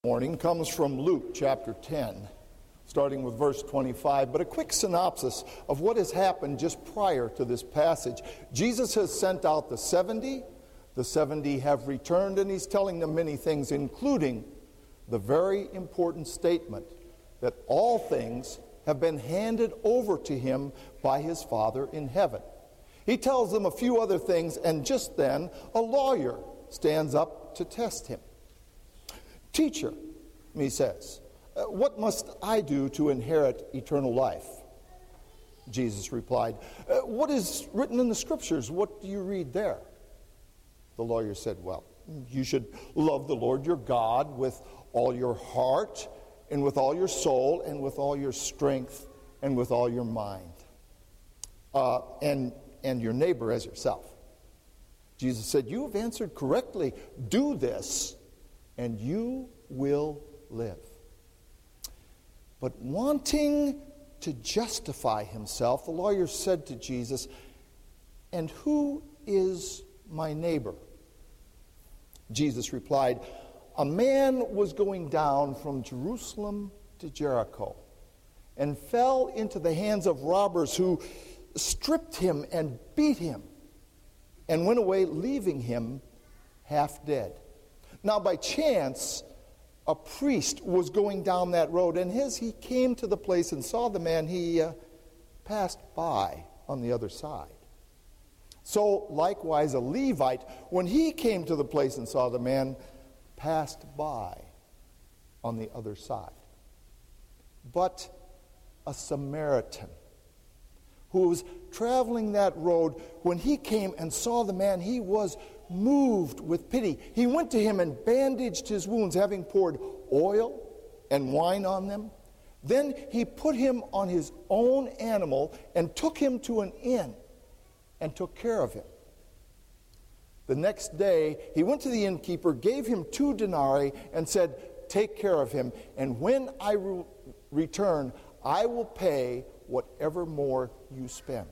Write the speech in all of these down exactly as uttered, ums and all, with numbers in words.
Morning comes from Luke chapter ten, starting with verse twenty-five, but a quick synopsis of what has happened just prior to this passage. Jesus has sent out the seventy, the seventy have returned, and he's telling them many things, including the very important statement that all things have been handed over to him by his Father in heaven. He tells them a few other things, and just then a lawyer stands up to test him. "Teacher," he says, "what must I do to inherit eternal life?" Jesus replied, "What is written in the Scriptures? What do you read there?" The lawyer said, "Well, you should love the Lord your God with all your heart, and with all your soul, and with all your strength, and with all your mind, uh, and, and your neighbor as yourself." Jesus said, "You have answered correctly. Do this, and you will live." But wanting to justify himself, the lawyer said to Jesus, "And who is my neighbor?" Jesus replied, "A man was going down from Jerusalem to Jericho and fell into the hands of robbers who stripped him and beat him and went away, leaving him half dead. Now, by chance, a priest was going down that road, and as he came to the place and saw the man, he uh, passed by on the other side. So, likewise, a Levite, when he came to the place and saw the man, passed by on the other side. But a Samaritan, who was traveling that road, when he came and saw the man, he was moved with pity. He went to him and bandaged his wounds, having poured oil and wine on them. Then he put him on his own animal and took him to an inn and took care of him. The next day he went to the innkeeper, gave him two denarii, and said, 'Take care of him, and when I re- return, I will pay whatever more you spend.'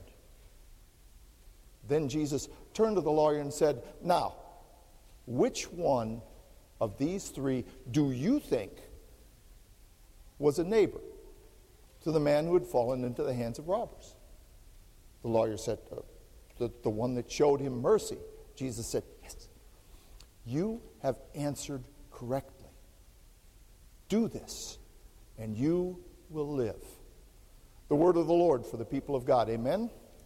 Then Jesus turned to the lawyer and said, 'Now, which one of these three do you think was a neighbor to the man who had fallen into the hands of robbers?' The lawyer said, uh, the, the one that showed him mercy." Jesus said, "Yes, you have answered correctly. Do this, and you will live." The word of the Lord for the people of God. Amen.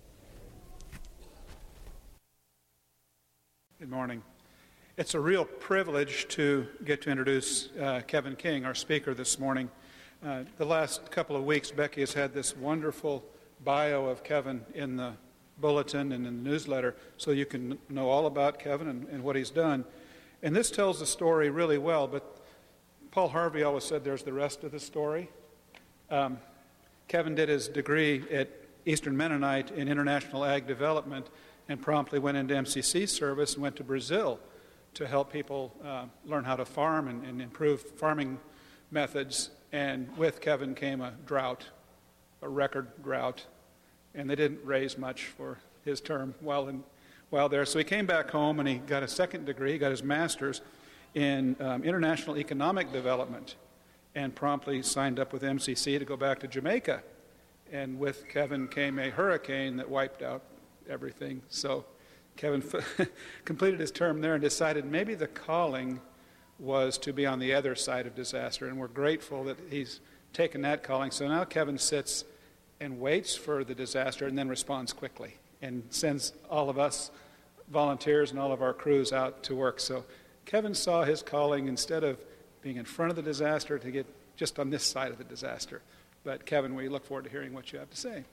Good morning. It's a real privilege to get to introduce uh, Kevin King, our speaker this morning. Uh, the last couple of weeks, Becky has had this wonderful bio of Kevin in the bulletin and in the newsletter, so you can know all about Kevin and, and what he's done. And this tells the story really well, but Paul Harvey always said there's the rest of the story. Um, Kevin did his degree at Eastern Mennonite in International Ag Development and promptly went into M C C service and went to Brazil to help people uh, learn how to farm and, and improve farming methods. And with Kevin came a drought, a record drought, and they didn't raise much for his term while in, while there. So he came back home and he got a second degree, he got his master's in um, International Economic Development, and promptly signed up with M C C to go back to Jamaica. And with Kevin came a hurricane that wiped out everything. So Kevin f- completed his term there and decided maybe the calling was to be on the other side of disaster. And we're grateful that he's taken that calling. So now Kevin sits and waits for the disaster and then responds quickly and sends all of us volunteers and all of our crews out to work. So Kevin saw his calling, instead of being in front of the disaster, to get just on this side of the disaster. But Kevin, we look forward to hearing what you have to say.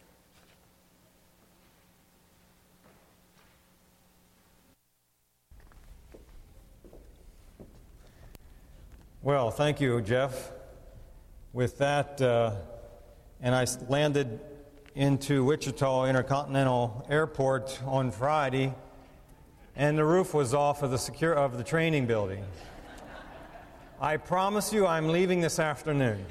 Well, thank you, Jeff. With that, uh, and I landed into Wichita Intercontinental Airport on Friday, and the roof was off of the secure of the training building. I promise you, I'm leaving this afternoon.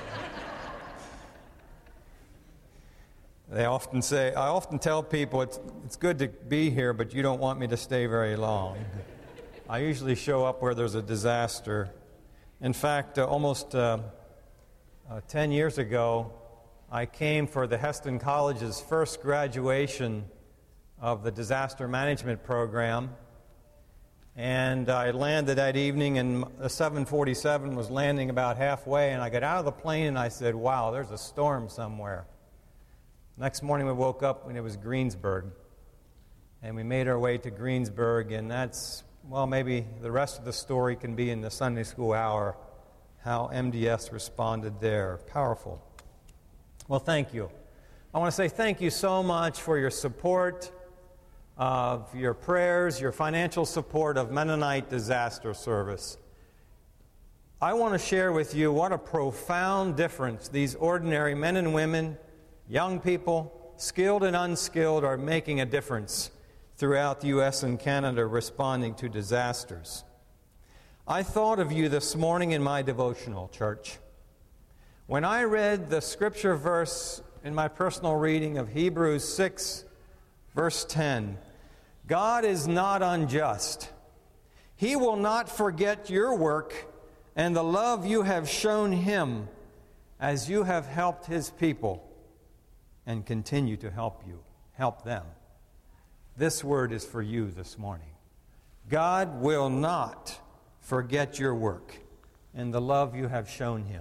They often say, I often tell people it's it's good to be here, but you don't want me to stay very long. I usually show up where there's a disaster. In fact, uh, almost uh, uh, ten years ago, I came for the Hesston College's first graduation of the disaster management program, and I landed that evening, and the seven forty-seven was landing about halfway, and I got out of the plane and I said, wow, there's a storm somewhere. Next morning we woke up and it was Greensburg, and we made our way to Greensburg, and that's, well, maybe the rest of the story can be in the Sunday school hour, how M D S responded there. Powerful. Well, thank you. I want to say thank you so much for your support, of your prayers, your financial support of Mennonite Disaster Service. I want to share with you what a profound difference these ordinary men and women, young people, skilled and unskilled, are making a difference throughout the U S and Canada responding to disasters. I thought of you this morning in my devotional, church. When I read the scripture verse in my personal reading of Hebrews six, verse ten, God is not unjust. He will not forget your work and the love you have shown Him as you have helped His people and continue to help you, help them. This word is for you this morning. God will not forget your work and the love you have shown Him.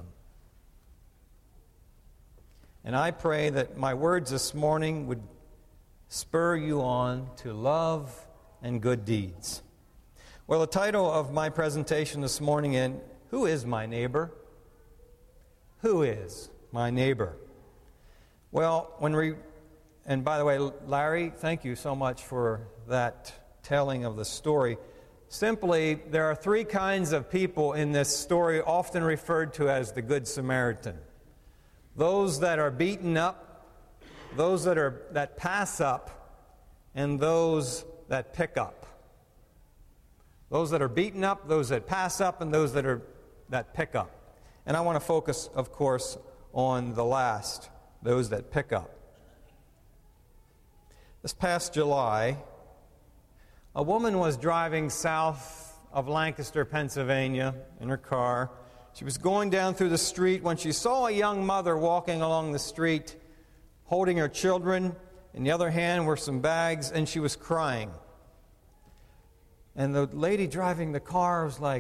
And I pray that my words this morning would spur you on to love and good deeds. Well, the title of my presentation this morning is, Who is my neighbor? Who is my neighbor? Well, when we, and by the way, Larry, thank you so much for that telling of the story. Simply, there are three kinds of people in this story, often referred to as the Good Samaritan. Those that are beaten up, those that are that pass up, and those that pick up. Those that are beaten up, those that pass up, and those that are that pick up. And I want to focus, of course, on the last, those that pick up. This past July, a woman was driving south of Lancaster, Pennsylvania, in her car. She was going down through the street when she saw a young mother walking along the street, holding her children. In the other hand were some bags, and she was crying. And the lady driving the car was like,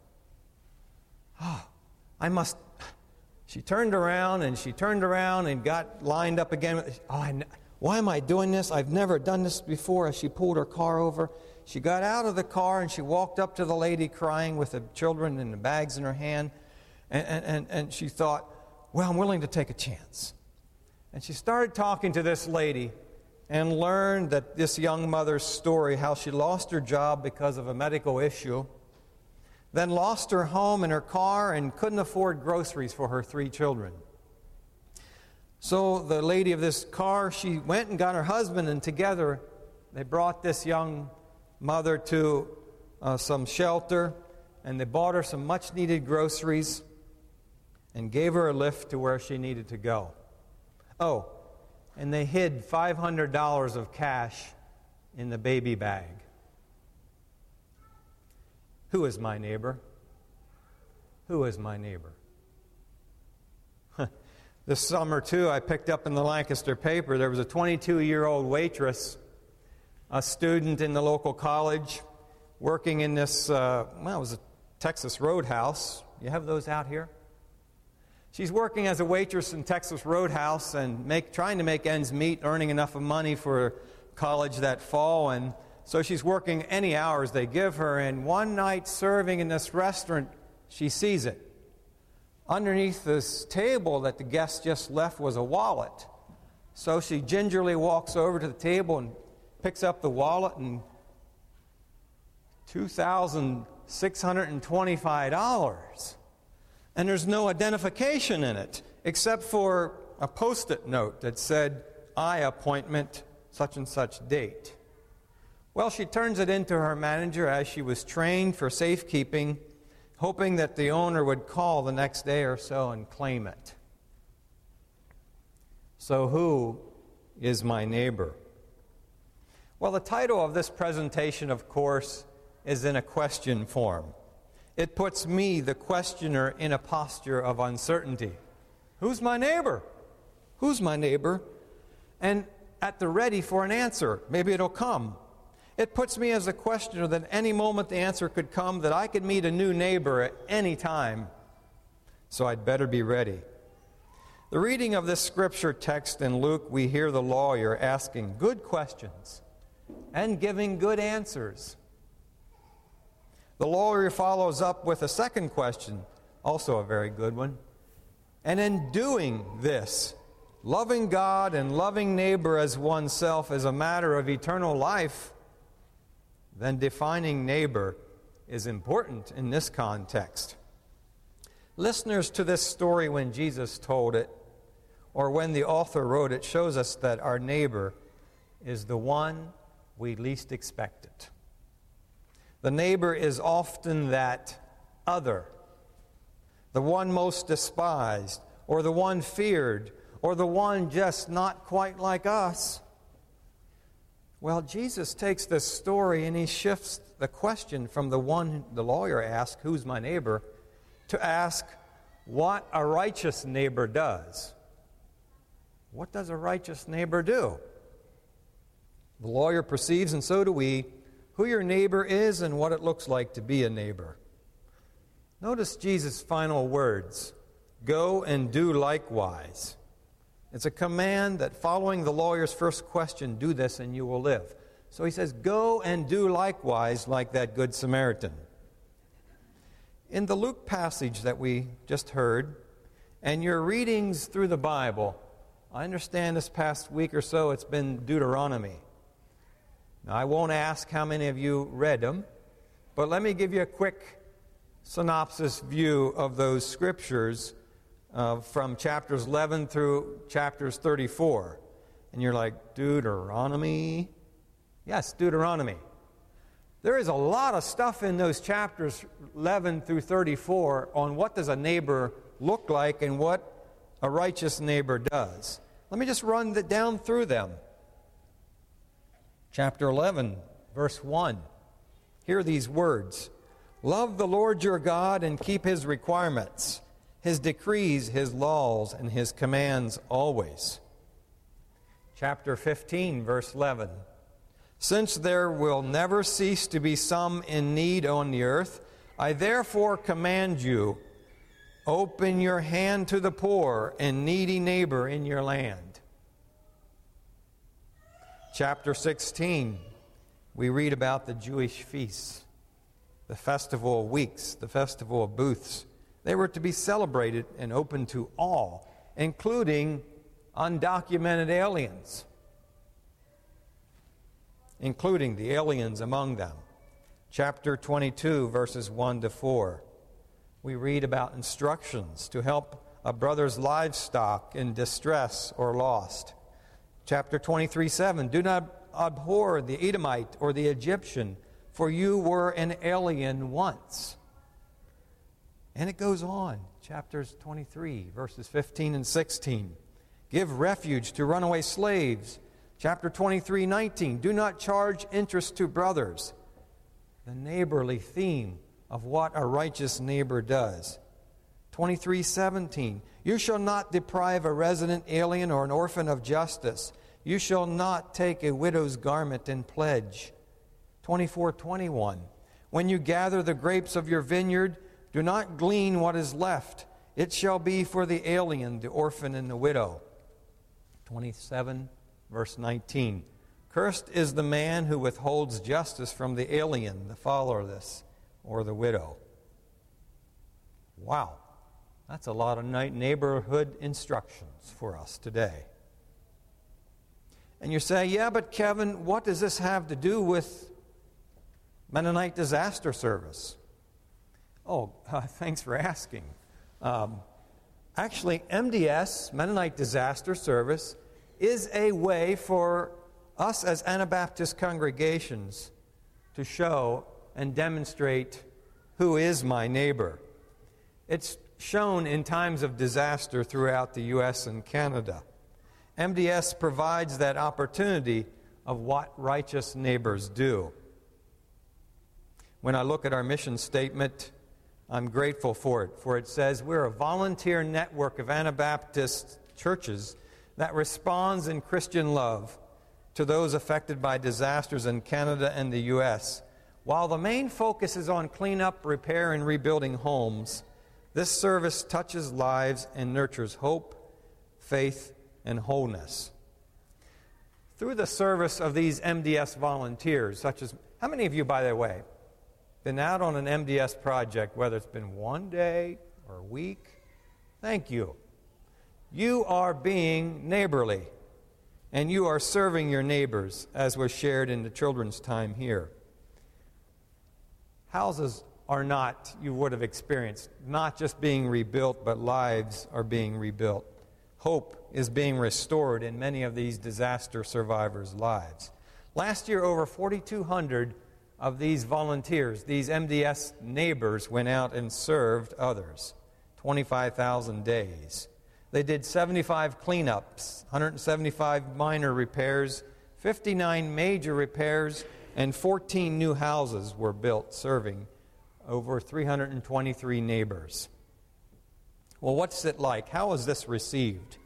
oh, I must... She turned around, and she turned around and got lined up again. Oh, I, why am I doing this? I've never done this before. As she pulled her car over, she got out of the car, and she walked up to the lady crying with the children and the bags in her hand. And, and, and she thought, well, I'm willing to take a chance. And she started talking to this lady and learned that this young mother's story, how she lost her job because of a medical issue, then lost her home and her car and couldn't afford groceries for her three children. So the lady of this car, she went and got her husband, and together they brought this young mother to uh, some shelter, and they bought her some much-needed groceries and gave her a lift to where she needed to go. Oh, and they hid five hundred dollars of cash in the baby bag. Who is my neighbor? Who is my neighbor? This summer, too, I picked up in the Lancaster paper, there was a twenty-two-year-old waitress, a student in the local college, working in this, uh, well, it was a Texas Roadhouse. You have those out here? She's working as a waitress in Texas Roadhouse and make, trying to make ends meet, earning enough of money for college that fall. And so she's working any hours they give her. And one night serving in this restaurant, she sees it. Underneath this table that the guest just left was a wallet. So she gingerly walks over to the table and picks up the wallet, and two thousand six hundred twenty-five dollars. And there's no identification in it, except for a Post-it note that said, "I appointment, such and such date." Well, she turns it into her manager as she was trained for safekeeping, hoping that the owner would call the next day or so and claim it. So who is my neighbor? Well, the title of this presentation, of course, is in a question form. It puts me, the questioner, in a posture of uncertainty. Who's my neighbor? Who's my neighbor? And at the ready for an answer. Maybe it'll come. It puts me as a questioner that any moment the answer could come, that I could meet a new neighbor at any time. So I'd better be ready. The reading of this scripture text in Luke, we hear the lawyer asking good questions and giving good answers. The lawyer follows up with a second question, also a very good one. And in doing this, loving God and loving neighbor as oneself is a matter of eternal life, then defining neighbor is important in this context. Listeners to this story when Jesus told it, or when the author wrote it, shows us that our neighbor is the one we least expect it. The neighbor is often that other, the one most despised, or the one feared, or the one just not quite like us. Well, Jesus takes this story and he shifts the question from the one the lawyer asked, who's my neighbor, to ask what a righteous neighbor does. What does a righteous neighbor do? The lawyer perceives, and so do we, who your neighbor is and what it looks like to be a neighbor. Notice Jesus' final words, go and do likewise. It's a command that following the lawyer's first question, do this and you will live. So he says, go and do likewise like that Good Samaritan. In the Luke passage that we just heard, and your readings through the Bible, I understand this past week or so it's been Deuteronomy. Now, I won't ask how many of you read them, but let me give you a quick synopsis view of those scriptures uh, from chapters eleven through chapters thirty-four. And you're like, Deuteronomy? Yes, Deuteronomy. There is a lot of stuff in those chapters eleven through thirty-four on what does a neighbor look like and what a righteous neighbor does. Let me just run the, down through them. Chapter eleven, verse one. Hear these words. Love the Lord your God and keep his requirements, his decrees, his laws, and his commands always. Chapter fifteen, verse eleven. Since there will never cease to be some in need on the earth, I therefore command you, open your hand to the poor and needy neighbor in your land. Chapter sixteen, we read about the Jewish feasts, the festival of weeks, the festival of booths. They were to be celebrated and open to all, including undocumented aliens, including the aliens among them. Chapter twenty-two, verses one to four. We read about instructions to help a brother's livestock in distress or lost. Chapter twenty-three, seven. Do not abhor the Edomite or the Egyptian, for you were an alien once. And it goes on. Chapters twenty-three, verses fifteen and sixteen. Give refuge to runaway slaves. Chapter twenty-three, nineteen. Do not charge interest to brothers. The neighborly theme of what a righteous neighbor does. twenty-three, seventeen. You shall not deprive a resident alien or an orphan of justice. You shall not take a widow's garment in pledge. twenty-four, twenty-one. When you gather the grapes of your vineyard, do not glean what is left. It shall be for the alien, the orphan, and the widow. twenty-seven, verse nineteen. Cursed is the man who withholds justice from the alien, the fatherless, or the widow. Wow, that's a lot of neighborhood instructions for us today. And you say, yeah, but Kevin, what does this have to do with Mennonite Disaster Service? Oh, uh, thanks for asking. Um, actually, M D S, Mennonite Disaster Service, is a way for us as Anabaptist congregations to show and demonstrate who is my neighbor. It's shown in times of disaster throughout the U S and Canada. M D S provides that opportunity of what righteous neighbors do. When I look at our mission statement, I'm grateful for it, for it says we're a volunteer network of Anabaptist churches that responds in Christian love to those affected by disasters in Canada and the U S While the main focus is on cleanup, repair, and rebuilding homes, this service touches lives and nurtures hope, faith, and wholeness. Through the service of these M D S volunteers, such as, how many of you, by the way, been out on an M D S project, whether it's been one day or a week? Thank you. You are being neighborly, and you are serving your neighbors, as was shared in the children's time here. Houses are not, you would have experienced, not just being rebuilt, but lives are being rebuilt. Hope is being restored in many of these disaster survivors' lives. Last year, over forty-two hundred of these volunteers, these M D S neighbors, went out and served others. twenty-five thousand days. They did seventy-five cleanups, one hundred seventy-five minor repairs, fifty-nine major repairs, and fourteen new houses were built, serving over three hundred twenty-three neighbors. Well, what's it like? How is this received?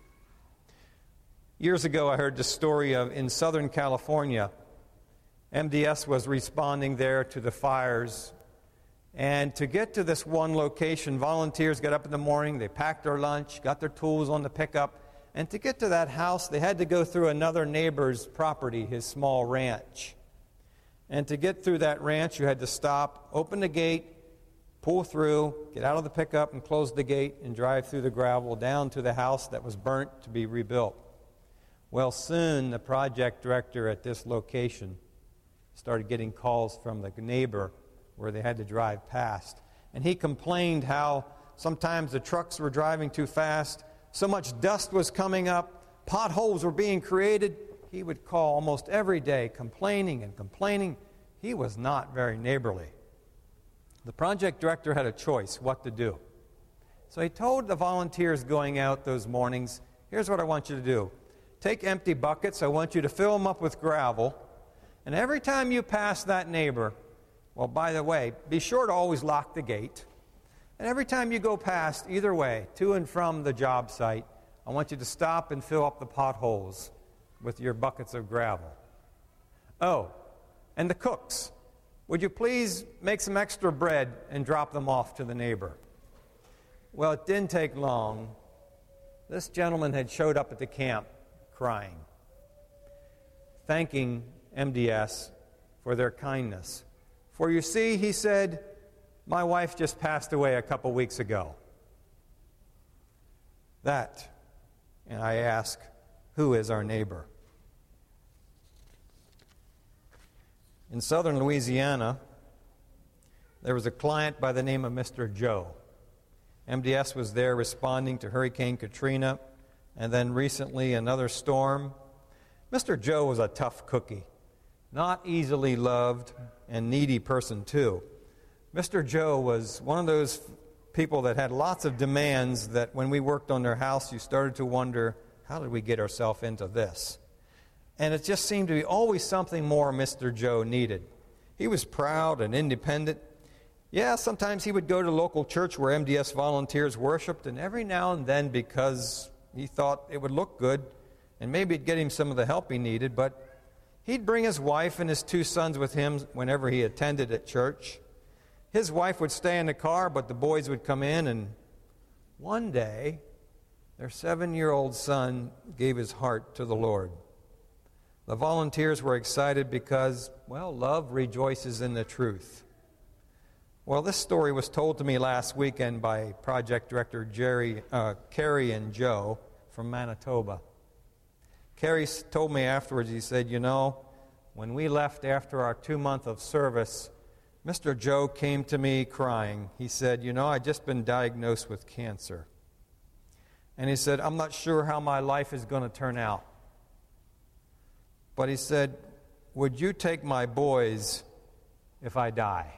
Years ago, I heard the story of, in Southern California, M D S was responding there to the fires. And to get to this one location, volunteers got up in the morning, they packed their lunch, got their tools on the pickup, and to get to that house, they had to go through another neighbor's property, his small ranch. And to get through that ranch, you had to stop, open the gate, pull through, get out of the pickup and close the gate and drive through the gravel down to the house that was burnt to be rebuilt. Well, soon the project director at this location started getting calls from the neighbor where they had to drive past. And he complained how sometimes the trucks were driving too fast, so much dust was coming up, potholes were being created. He would call almost every day complaining and complaining. He was not very neighborly. The project director had a choice what to do. So he told the volunteers going out those mornings, here's what I want you to do. Take empty buckets, I want you to fill them up with gravel, and every time you pass that neighbor, well, by the way, be sure to always lock the gate. And every time you go past, either way, to and from the job site, I want you to stop and fill up the potholes with your buckets of gravel. Oh, and the cooks, would you please make some extra bread and drop them off to the neighbor? Well, it didn't take long. This gentleman had showed up at the camp crying, thanking M D S for their kindness. For you see, he said, my wife just passed away a couple weeks ago. That, and I ask, who is our neighbor? In southern Louisiana, there was a client by the name of Mister Joe. M D S was there responding to Hurricane Katrina, and then recently another storm. Mister Joe was a tough cookie, not easily loved, and needy person too. Mister Joe was one of those people that had lots of demands that when we worked on their house, you started to wonder, how did we get ourselves into this? And it just seemed to be always something more Mister Joe needed. He was proud and independent. Yeah, sometimes he would go to local church where M D S volunteers worshiped, and every now and then, because he thought it would look good, and maybe it'd get him some of the help he needed, but he'd bring his wife and his two sons with him whenever he attended at church. His wife would stay in the car, but the boys would come in, and one day, their seven-year-old son gave his heart to the Lord. The volunteers were excited because, well, love rejoices in the truth. Well, this story was told to me last weekend by Project Director Jerry, uh, Carrie and Joe from Manitoba. Carrie told me afterwards, he said, you know, when we left after our two months of service, Mister Joe came to me crying. He said, you know, I'd just been diagnosed with cancer. And he said, I'm not sure how my life is going to turn out. But he said, would you take my boys if I die?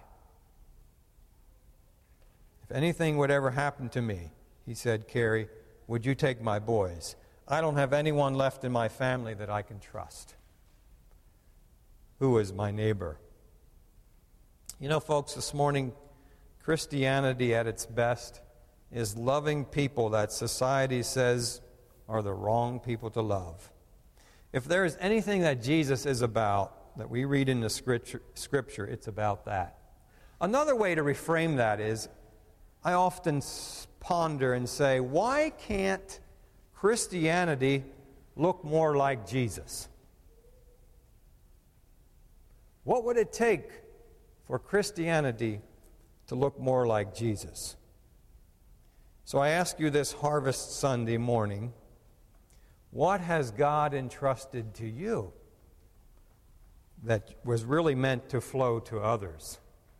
If anything would ever happen to me, he said, Carrie, would you take my boys? I don't have anyone left in my family that I can trust. Who is my neighbor? You know, folks, this morning, Christianity at its best is loving people that society says are the wrong people to love. If there is anything that Jesus is about, that we read in the scripture, scripture, it's about that. Another way to reframe that is, I often ponder and say, why can't Christianity look more like Jesus? What would it take for Christianity to look more like Jesus? So I ask you this Harvest Sunday morning, what has God entrusted to you that was really meant to flow to others?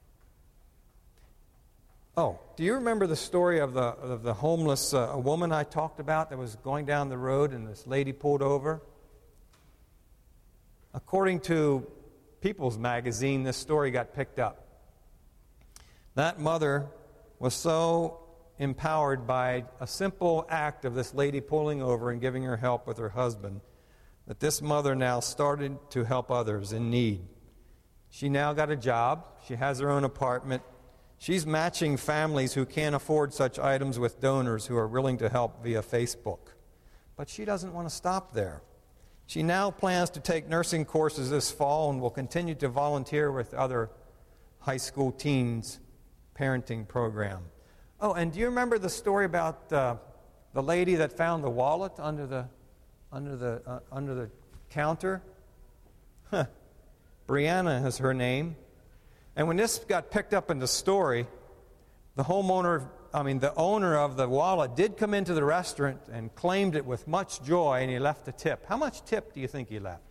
Oh, do you remember the story of the of the homeless uh, woman I talked about that was going down the road and this lady pulled over? According to People's Magazine, this story got picked up. That mother was so empowered by a simple act of this lady pulling over and giving her help with her husband that this mother now started to help others in need. She now got a job. She has her own apartment. She's matching families who can't afford such items with donors who are willing to help via Facebook. But she doesn't want to stop there. She now plans to take nursing courses this fall and will continue to volunteer with other high school teens parenting program. Oh, and do you remember the story about uh, the lady that found the wallet under the under the uh, under the counter? Huh. Brianna is her name. And when this got picked up in the story, the homeowner, I mean the owner of the wallet did come into the restaurant and claimed it with much joy, and he left a tip. How much tip do you think he left?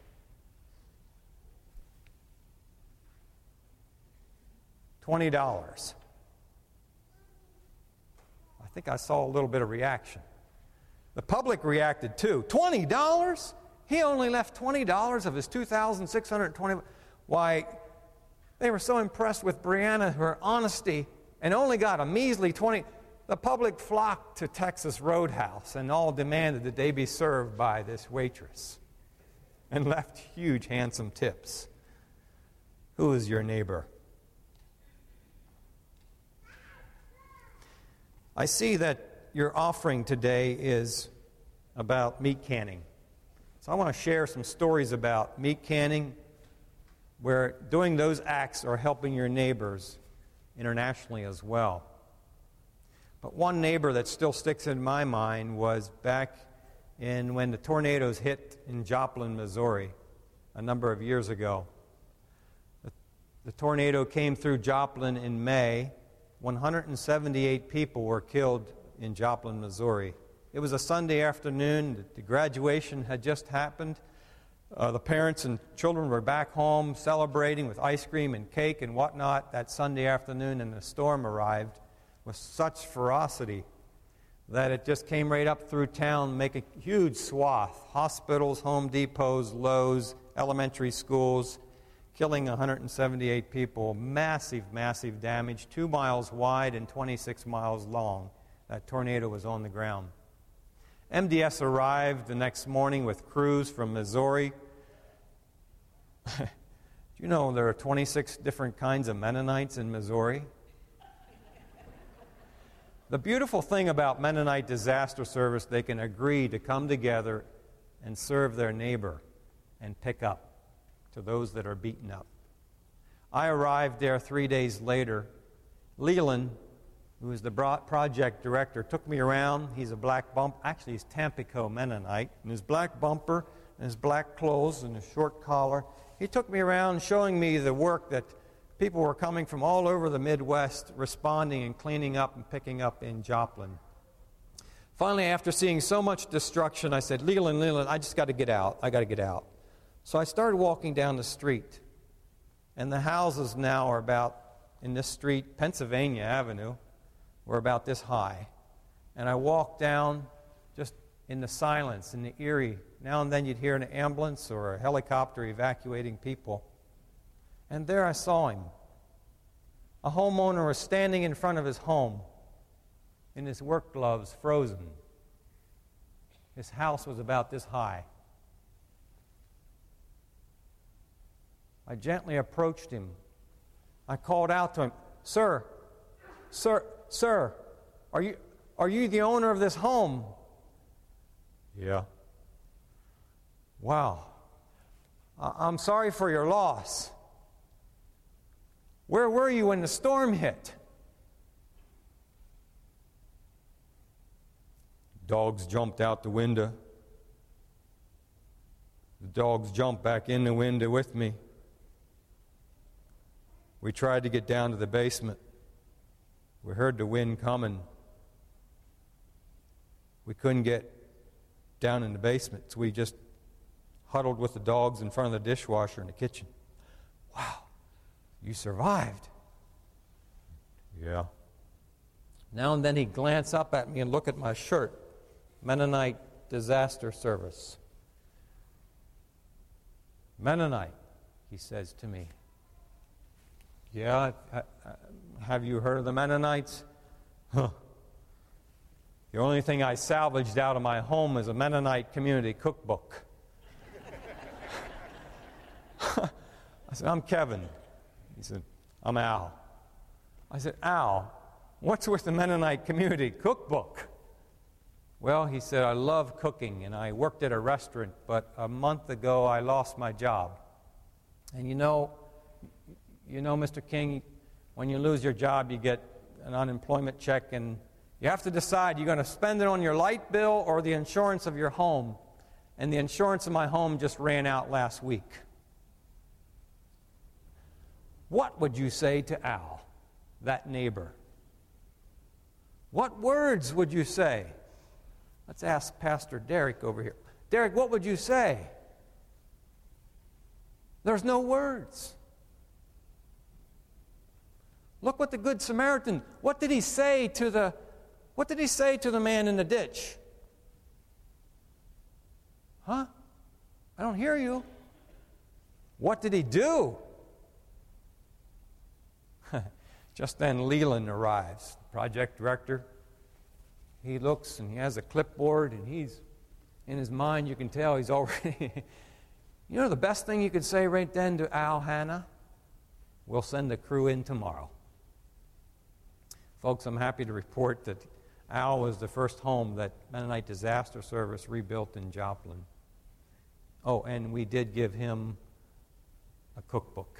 twenty dollars. I think I saw a little bit of reaction. The public reacted too. twenty dollars? He only left twenty dollars of his two thousand six hundred twenty dollars. Why, they were so impressed with Brianna, her honesty, and only got a measly twenty dollars. The public flocked to Texas Roadhouse and all demanded that they be served by this waitress and left huge, handsome tips. Who is your neighbor? I see that your offering today is about meat canning. So I want to share some stories about meat canning, where doing those acts are helping your neighbors internationally as well. But one neighbor that still sticks in my mind was back in when the tornadoes hit in Joplin, Missouri, a number of years ago. The, the tornado came through Joplin in May. one hundred seventy-eight people were killed in Joplin, Missouri. It was a Sunday afternoon. The graduation had just happened. Uh, the parents and children were back home celebrating with ice cream and cake and whatnot that Sunday afternoon, and the storm arrived with such ferocity that it just came right up through town, making a huge swath. Hospitals, Home Depots, Lowe's, elementary schools, killing one hundred seventy-eight people. Massive, massive damage, two miles wide and twenty-six miles long. That tornado was on the ground. M D S arrived the next morning with crews from Missouri. Do you know there are twenty-six different kinds of Mennonites in Missouri? The beautiful thing about Mennonite disaster service, they can agree to come together and serve their neighbor and pick up to those that are beaten up. I arrived there three days later. Leland, who is the project director, took me around. He's a black bump. Actually, he's Tampico Mennonite. And his black bumper and his black clothes and his short collar. He took me around showing me the work that people were coming from all over the Midwest responding and cleaning up and picking up in Joplin. Finally, after seeing so much destruction, I said, Leland, Leland, I just got to get out. I got to get out. So I started walking down the street. And the houses now are about, in this street, Pennsylvania Avenue, were about this high. And I walked down just in the silence, in the eerie. Now and then you'd hear an ambulance or a helicopter evacuating people. And there I saw him. A homeowner was standing in front of his home in his work gloves, frozen. His house was about this high. I gently approached him. I called out to him, Sir, Sir, sir, are you, are you the owner of this home? Yeah. Wow. I- I'm sorry for your loss. Where were you when the storm hit? Dogs jumped out the window. The dogs jumped back in the window with me. We tried to get down to the basement. We heard the wind coming. We couldn't get down in the basement, so we just huddled with the dogs in front of the dishwasher in the kitchen. Wow, you survived. Yeah. Now and then he'd glance up at me and look at my shirt. Mennonite Disaster Service. Mennonite, he says to me. Yeah, have you heard of the Mennonites? Huh. The only thing I salvaged out of my home is a Mennonite community cookbook. I said, I'm Kevin. He said, I'm Al. I said, Al, what's with the Mennonite community cookbook? Well, he said, I love cooking, and I worked at a restaurant, but a month ago I lost my job. And you know, you know, Mister King, when you lose your job, you get an unemployment check, and you have to decide you're going to spend it on your light bill or the insurance of your home. And the insurance of my home just ran out last week. What would you say to Al, that neighbor? What words would you say? Let's ask Pastor Derek over here. Derek, what would you say? There's no words. Look what the Good Samaritan, what did he say to the, what did he say to the man in the ditch? Huh? I don't hear you. What did he do? Just then Leland arrives, project director. He looks and he has a clipboard and he's, in his mind you can tell he's already, you know the best thing you could say right then to Al Hanna? We'll send a crew in tomorrow. Folks, I'm happy to report that Al was the first home that Mennonite Disaster Service rebuilt in Joplin. Oh, and we did give him a cookbook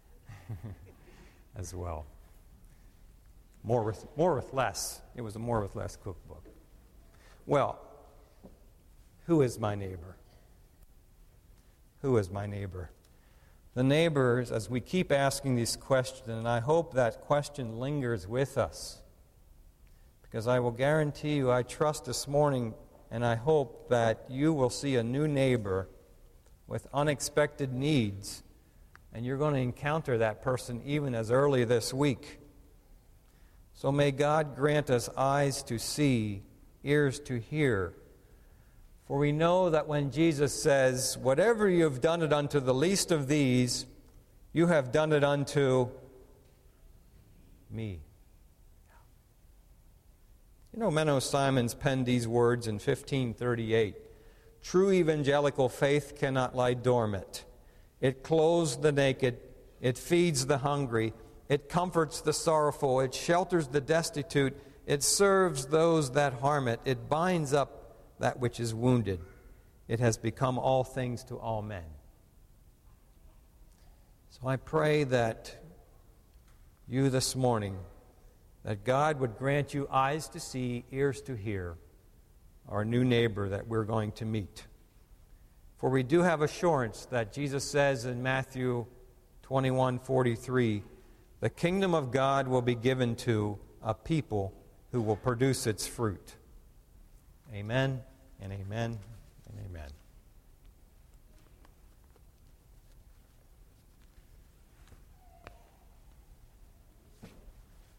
as well. More with, more with less. It was a more with less cookbook. Well, who is my neighbor? Who is my neighbor? The neighbors, as we keep asking these questions, and I hope that question lingers with us, because I will guarantee you, I trust this morning, and I hope that you will see a new neighbor with unexpected needs, and you're going to encounter that person even as early this week. So may God grant us eyes to see, ears to hear. For we know that when Jesus says, whatever you have done it unto the least of these, you have done it unto me. You know, Menno Simons penned these words in fifteen thirty-eight. True evangelical faith cannot lie dormant. It clothes the naked. It feeds the hungry. It comforts the sorrowful. It shelters the destitute. It serves those that harm it. It binds up that which is wounded. It has become all things to all men. So I pray that you this morning, that God would grant you eyes to see, ears to hear, our new neighbor that we're going to meet. For we do have assurance that Jesus says in Matthew twenty-one forty-three, the kingdom of God will be given to a people who will produce its fruit. Amen and amen and amen.